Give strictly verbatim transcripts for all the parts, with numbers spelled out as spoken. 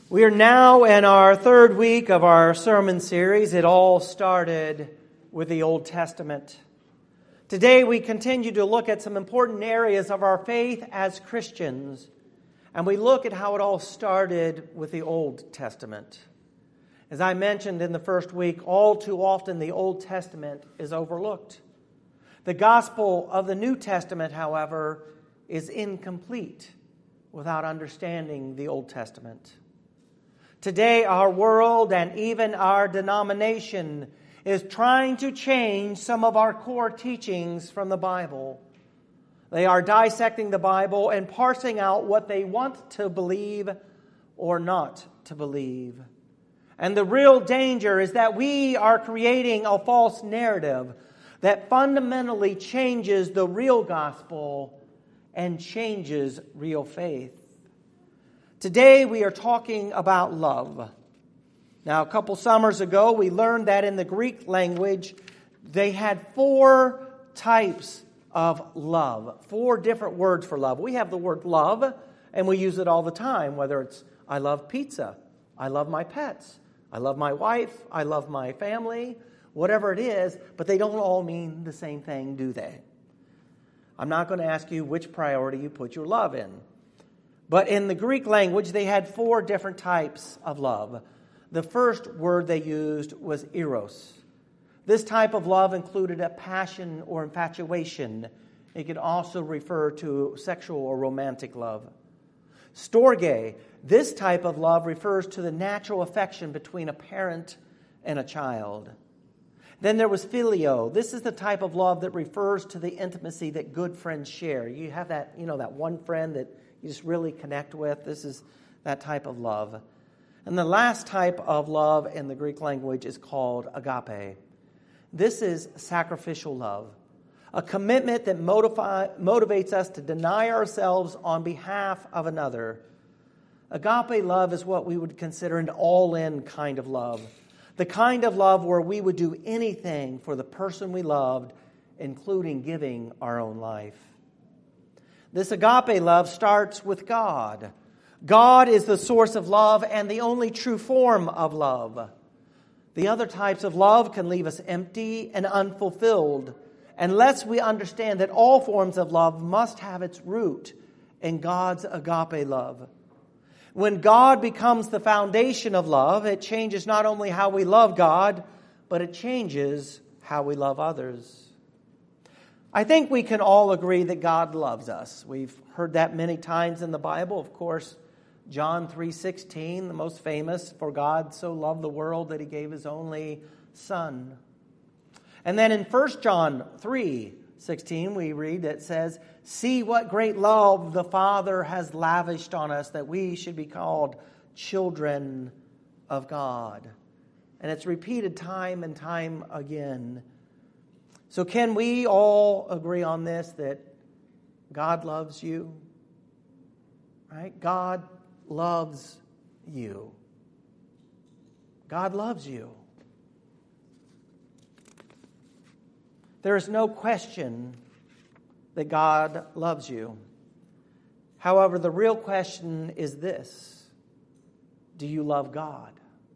We are now in our third week of our sermon series. It all started with the Old Testament. Today we continue to look at some important areas of our faith as Christians, and we look at how it all started with the Old Testament. As I mentioned in the first week, all too often the Old Testament is overlooked. The gospel of the New Testament, however, is incomplete without understanding the Old Testament. Today, our world and even our denomination is trying to change some of our core teachings from the Bible. They are dissecting the Bible and parsing out what they want to believe or not to believe. And the real danger is that we are creating a false narrative that fundamentally changes the real gospel and changes real faith. Today we are talking about love. Now, a couple summers ago, we learned that in the Greek language, they had four types of love, four different words for love. We have the word love, and we use it all the time, whether it's I love pizza, I love my pets, I love my wife, I love my family, whatever it is, but they don't all mean the same thing, do they? I'm not going to ask you which priority you put your love in. But in the Greek language, they had four different types of love. The first word they used was eros. This type of love included a passion or infatuation. It could also refer to sexual or romantic love. Storge. This type of love refers to the natural affection between a parent and a child. Then there was phileo. This is the type of love that refers to the intimacy that good friends share. You have that, you know, that one friend that you just really connect with. This is that type of love. And the last type of love in the Greek language is called agape. This is sacrificial love, a commitment that motivi- motivates us to deny ourselves on behalf of another. Agape love is what we would consider an all-in kind of love, the kind of love where we would do anything for the person we loved, including giving our own life. This agape love starts with God. God is the source of love and the only true form of love. The other types of love can leave us empty and unfulfilled unless we understand that all forms of love must have its root in God's agape love. When God becomes the foundation of love, it changes not only how we love God, but it changes how we love others. I think we can all agree that God loves us. We've heard that many times in the Bible. Of course, John three sixteen, the most famous, for God so loved the world that he gave his only Son. And then in First John three sixteen, we read that says, "See what great love the Father has lavished on us, that we should be called children of God." And it's repeated time and time again. So can we all agree on this, that God loves you? Right? God loves you. God loves you. There is no question that God loves you. However, the real question is this: do you love God?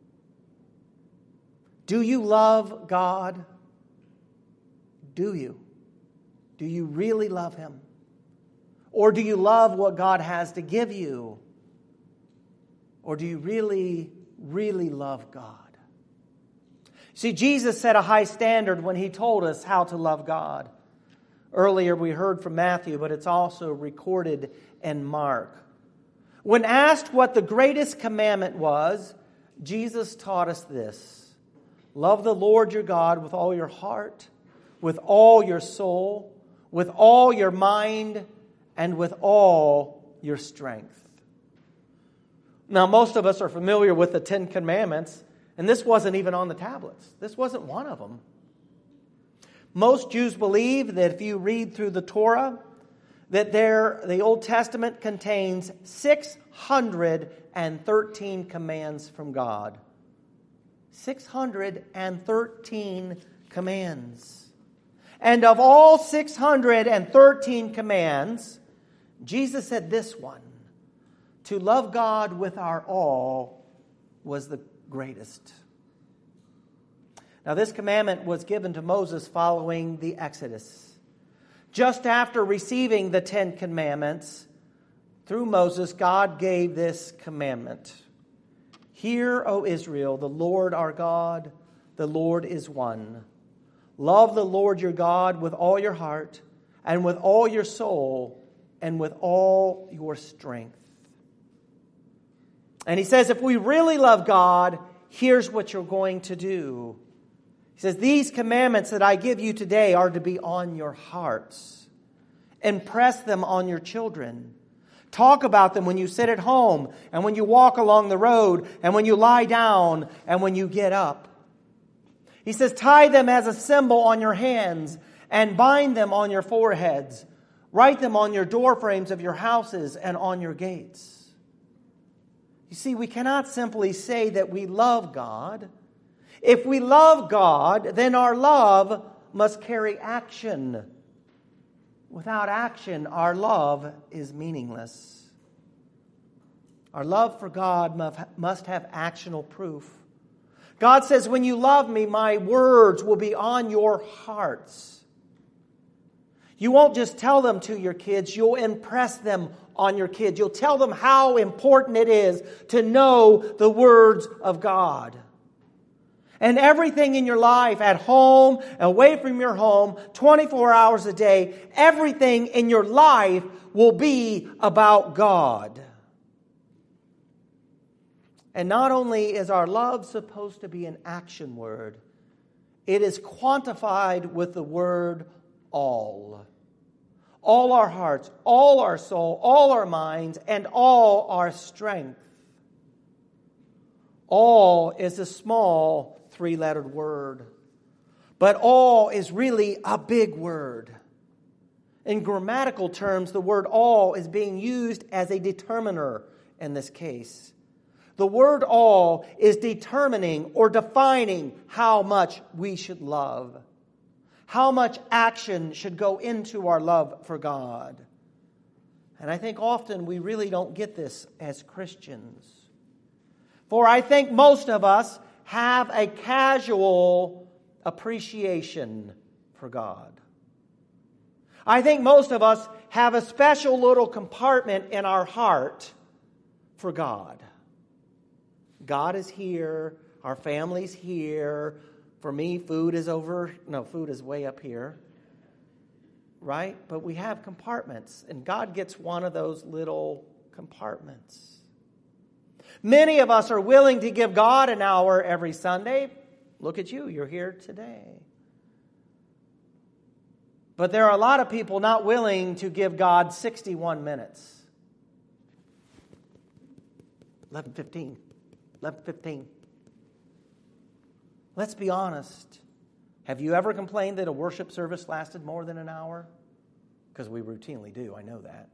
Do you love God? Do you? Do you really love him? Or do you love what God has to give you? Or do you really, really love God? See, Jesus set a high standard when he told us how to love God. Earlier we heard from Matthew, but it's also recorded in Mark. When asked what the greatest commandment was, Jesus taught us this: love the Lord your God with all your heart, with all your soul, with all your mind, and with all your strength. Now, most of us are familiar with the Ten Commandments, and this wasn't even on the tablets. This wasn't one of them. Most Jews believe that if you read through the Torah, that there, the Old Testament contains six hundred thirteen commands from God. six hundred thirteen commands. And of all six hundred thirteen commands, Jesus said this one: to love God with our all was the greatest. Now, this commandment was given to Moses following the Exodus. Just after receiving the Ten Commandments, through Moses, God gave this commandment. Hear, O Israel, the Lord our God, the Lord is one. Love the Lord your God with all your heart, and with all your soul, and with all your strength. And he says, if we really love God, here's what you're going to do. He says, these commandments that I give you today are to be on your hearts. Impress them on your children. Talk about them when you sit at home, and when you walk along the road, and when you lie down, and when you get up. He says, tie them as a symbol on your hands, and bind them on your foreheads. Write them on your doorframes of your houses and on your gates. You see, we cannot simply say that we love God. If we love God, then our love must carry action. Without action, our love is meaningless. Our love for God must have actionable proof. God says, when you love me, my words will be on your hearts. You won't just tell them to your kids, you'll impress them on your kids. You'll tell them how important it is to know the words of God. And everything in your life, at home, away from your home, twenty-four hours a day, everything in your life will be about God. And not only is our love supposed to be an action word, it is quantified with the word all. All our hearts, all our soul, all our minds, and all our strength. All is a small three-lettered word. But all is really a big word. In grammatical terms, the word all is being used as a determiner in this case. The word all is determining or defining how much we should love. How much action should go into our love for God. And I think often we really don't get this as Christians. For I think most of us have a casual appreciation for God. I think most of us have a special little compartment in our heart for God. God is here. Our family's here. For me, food is over. No, food is way up here. Right? But we have compartments, and God gets one of those little compartments. Many of us are willing to give God an hour every Sunday. Look at you, you're here today. But there are a lot of people not willing to give God sixty-one minutes. eleven fifteen. eleven fifteen. Let's be honest. Have you ever complained that a worship service lasted more than an hour? Because we routinely do, I know that.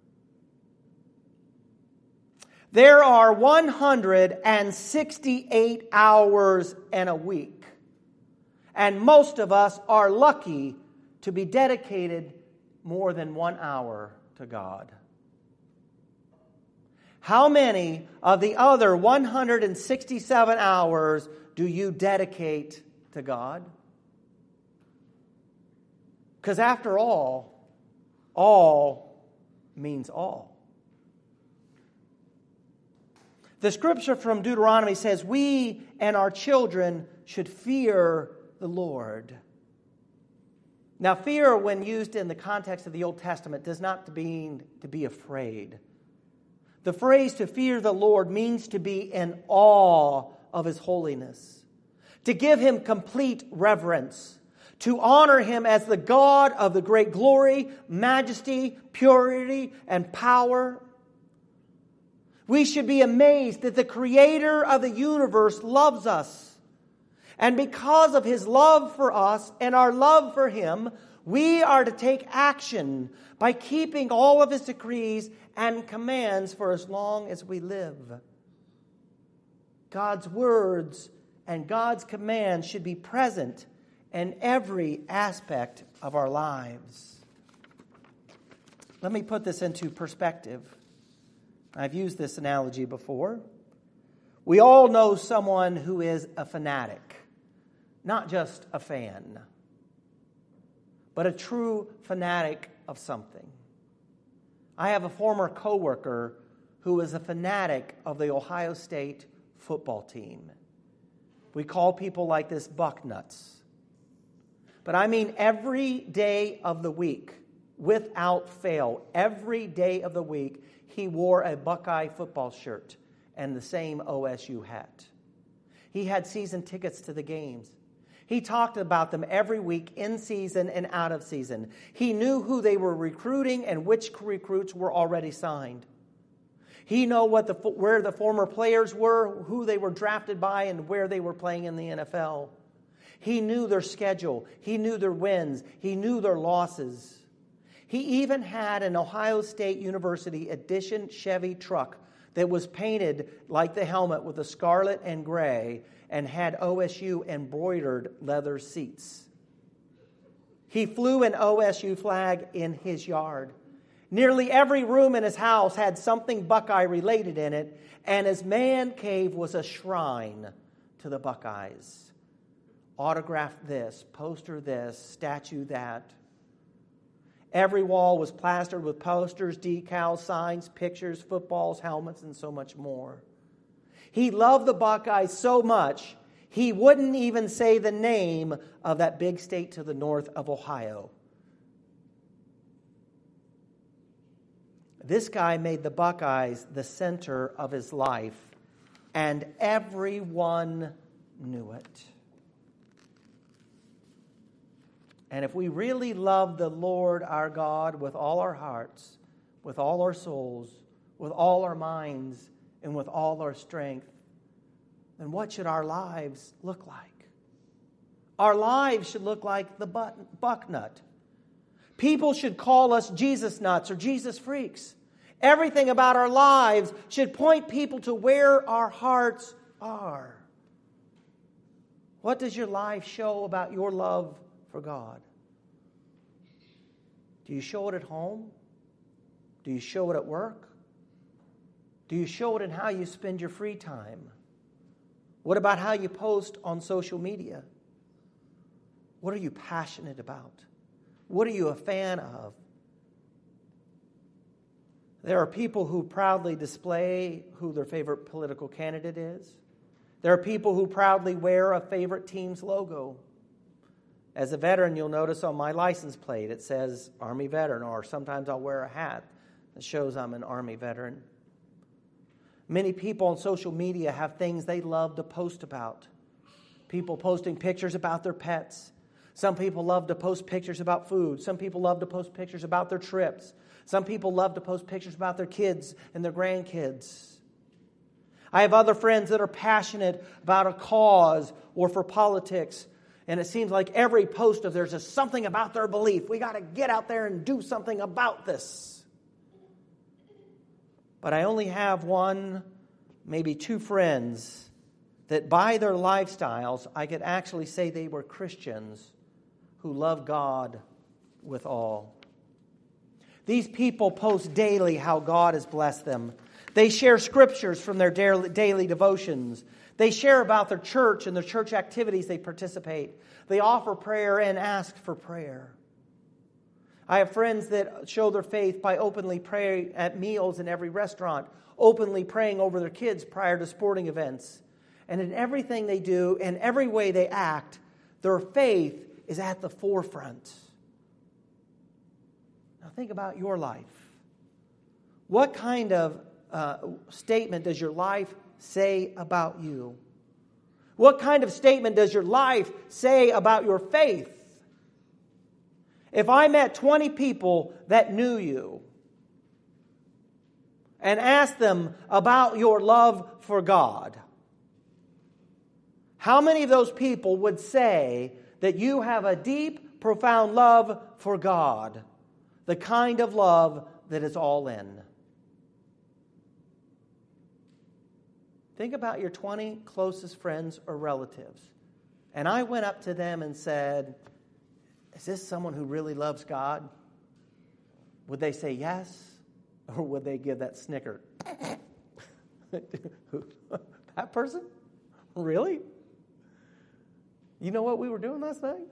There are one hundred sixty-eight hours in a week. And most of us are lucky to be dedicated more than one hour to God. How many of the other one hundred sixty-seven hours do you dedicate to God? Because after all, all means all. The scripture from Deuteronomy says, we and our children should fear the Lord. Now, fear, when used in the context of the Old Testament, does not mean to be afraid. The phrase to fear the Lord means to be in awe of His holiness, to give Him complete reverence, to honor Him as the God of the great glory, majesty, purity, and power. We should be amazed that the Creator of the universe loves us. And because of His love for us and our love for Him, we are to take action by keeping all of His decrees and commands for as long as we live. God's words and God's commands should be present in every aspect of our lives. Let me put this into perspective. I've used this analogy before. We all know someone who is a fanatic, not just a fan, but a true fanatic of something. I have a former coworker who is a fanatic of the Ohio State football team. We call people like this bucknuts. But I mean every day of the week, without fail, every day of the week, he wore a Buckeye football shirt and the same O S U hat. He had season tickets to the games. He talked about them every week, in season and out of season. He knew who they were recruiting and which recruits were already signed. He knew what the, where the former players were, who they were drafted by, and where they were playing in the N F L. He knew their schedule. He knew their wins. He knew their losses. He even had an Ohio State University edition Chevy truck that was painted like the helmet with the scarlet and gray and had O S U embroidered leather seats. He flew an O S U flag in his yard. Nearly every room in his house had something Buckeye related in it, and his man cave was a shrine to the Buckeyes. Autograph this, poster this, statue that. Every wall was plastered with posters, decals, signs, pictures, footballs, helmets, and so much more. He loved the Buckeyes so much, he wouldn't even say the name of that big state to the north of Ohio. This guy made the Buckeyes the center of his life, and everyone knew it. And if we really love the Lord our God with all our hearts, with all our souls, with all our minds, and with all our strength, then what should our lives look like? Our lives should look like the bucknut. People should call us Jesus nuts or Jesus freaks. Everything about our lives should point people to where our hearts are. What does your life show about your love for God? Do you show it at home? Do you show it at work? Do you show it in how you spend your free time? What about how you post on social media? What are you passionate about? What are you a fan of? There are people who proudly display who their favorite political candidate is. There are people who proudly wear a favorite team's logo. As a veteran, you'll notice on my license plate it says Army Veteran, or sometimes I'll wear a hat that shows I'm an Army veteran. Many people on social media have things they love to post about. People posting pictures about their pets. Some people love to post pictures about food. Some people love to post pictures about their trips. Some people love to post pictures about their kids and their grandkids. I have other friends that are passionate about a cause or for politics. And it seems like every post of theirs is something about their belief. We got to get out there and do something about this. But I only have one, maybe two friends that by their lifestyles, I could actually say they were Christians who love God with all. These people post daily how God has blessed them. They share scriptures from their daily devotions. They share about their church and their church activities they participate. They offer prayer and ask for prayer. I have friends that show their faith by openly praying at meals in every restaurant, openly praying over their kids prior to sporting events. And in everything they do, in every way they act, their faith is at the forefront. Now think about your life. What kind of uh, statement does your life say about you? What kind of statement does your life say about your faith? If I met twenty people that knew you and asked them about your love for God, how many of those people would say that you have a deep, profound love for God? The kind of love that is all in. Think about your twenty closest friends or relatives. And I went up to them and said, is this someone who really loves God? Would they say yes? Or would they give that snicker? That person? Really? You know what we were doing last night?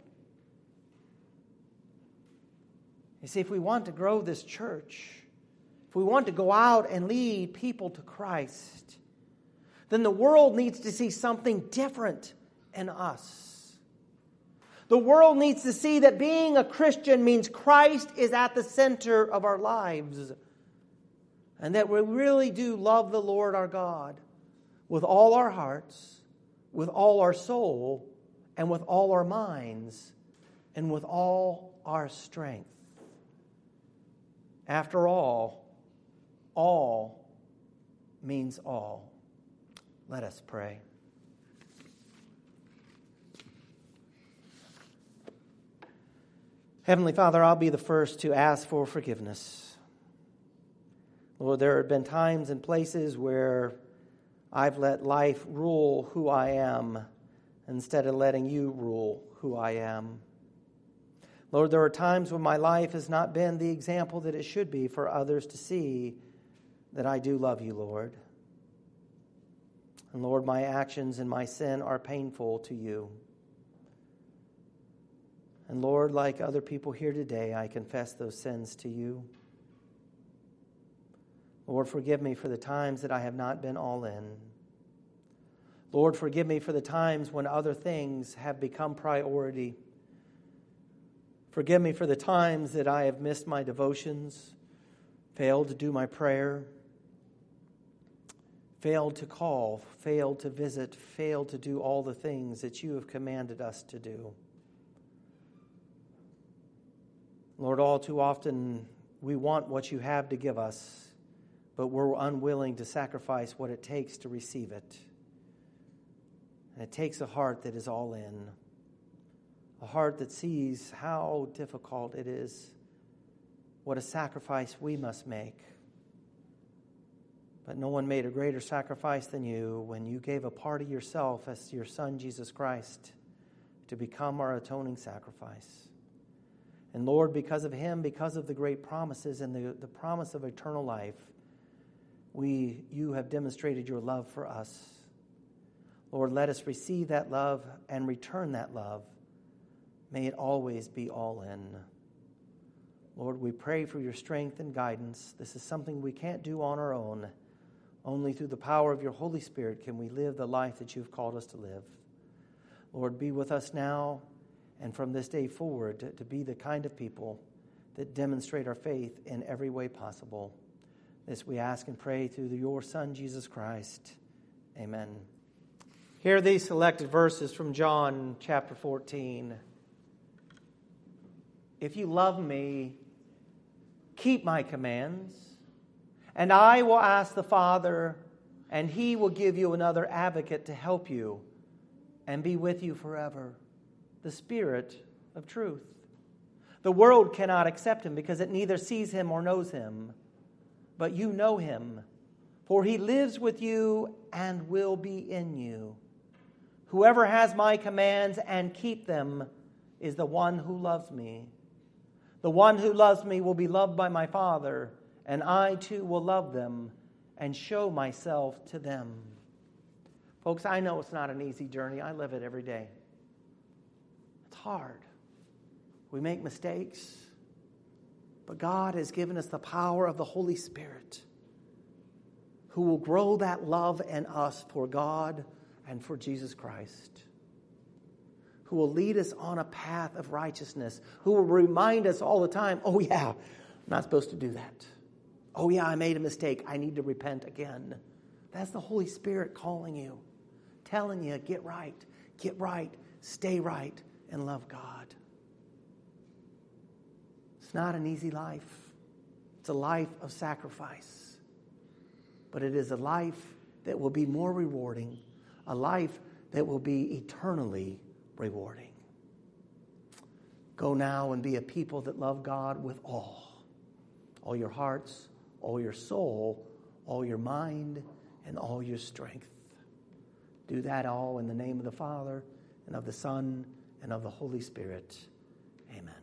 You see, if we want to grow this church, if we want to go out and lead people to Christ, then the world needs to see something different in us. The world needs to see that being a Christian means Christ is at the center of our lives, and that we really do love the Lord our God with all our hearts, with all our soul, and with all our minds, and with all our strength. After all, all means all. Let us pray. Heavenly Father, I'll be the first to ask for forgiveness. Lord, there have been times and places where I've let life rule who I am instead of letting you rule who I am. Lord, there are times when my life has not been the example that it should be for others to see that I do love you, Lord. And Lord, my actions and my sin are painful to you. And Lord, like other people here today, I confess those sins to you. Lord, forgive me for the times that I have not been all in. Lord, forgive me for the times when other things have become priority. Forgive me for the times that I have missed my devotions, failed to do my prayer, failed to call, failed to visit, failed to do all the things that you have commanded us to do. Lord, all too often we want what you have to give us, but we're unwilling to sacrifice what it takes to receive it. And it takes a heart that is all in. A heart that sees how difficult it is, what a sacrifice we must make. But no one made a greater sacrifice than you when you gave a part of yourself as your Son, Jesus Christ, to become our atoning sacrifice. And Lord, because of him, because of the great promises and the, the promise of eternal life, we, you have demonstrated your love for us. Lord, let us receive that love and return that love. May it always be all in. Lord, we pray for your strength and guidance. This is something we can't do on our own. Only through the power of your Holy Spirit can we live the life that you've called us to live. Lord, be with us now and from this day forward to, to be the kind of people that demonstrate our faith in every way possible. This we ask and pray through your Son, Jesus Christ. Amen. Here are these selected verses from John chapter fourteen. If you love me, keep my commands, and I will ask the Father, and he will give you another advocate to help you and be with you forever, the Spirit of truth. The world cannot accept him because it neither sees him or knows him, but you know him, for he lives with you and will be in you. Whoever has my commands and keep them is the one who loves me. The one who loves me will be loved by my Father, and I too will love them and show myself to them. Folks, I know it's not an easy journey. I live it every day. It's hard. We make mistakes. But God has given us the power of the Holy Spirit, who will grow that love in us for God and for Jesus Christ, who will lead us on a path of righteousness, who will remind us all the time, oh yeah, I'm not supposed to do that. Oh yeah, I made a mistake. I need to repent again. That's the Holy Spirit calling you, telling you, get right, get right, stay right, and love God. It's not an easy life. It's a life of sacrifice. But it is a life that will be more rewarding, a life that will be eternally rewarding. Go now and be a people that love God with all. All your hearts, all your soul, all your mind, and all your strength. Do that all in the name of the Father, and of the Son, and of the Holy Spirit. Amen.